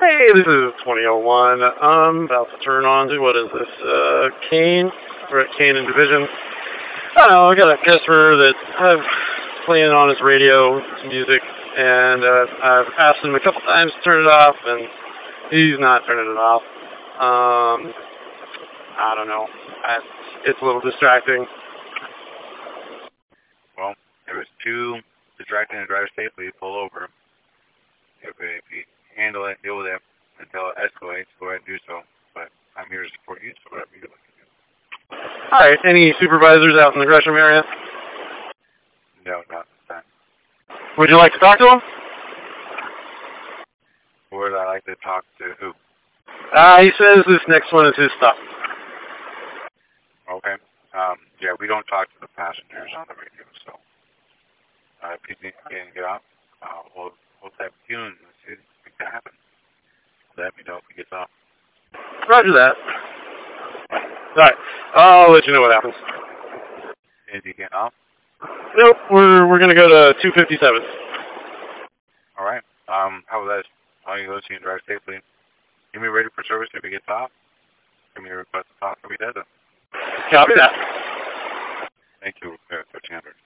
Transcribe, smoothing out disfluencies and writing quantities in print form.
Hey, this is 2001. I'm about to turn on to, what is this, Kane? We're at Kane and Division. I don't know, I got a customer that I've playing on his radio, his music, and I've asked him a couple times to turn it off, and he's not turning it off. I don't know. It's a little distracting. Well, if it's too distracting to drive safely, pull over. If you handle it, deal with it until it escalates, go ahead and do so. But I'm here to support you, so whatever you're looking to do. Alright, any supervisors out in the Gresham area? No, not this time. Would you like to talk to them? Would I like to talk to who? He says this next one is his stuff. Okay. Yeah, we don't talk to the passengers on the radio, so if you can get off, we'll type you and see if it can happen. Let me know if he gets off. Roger that. Alright, I'll let you know what happens. Is he getting off? Nope, we're gonna go to 257. Alright. How about this? All you listening, drive safely. Give me ready for service if he gets off. Give me a request to talk if he doesn't. Copy that. Thank you, 1300.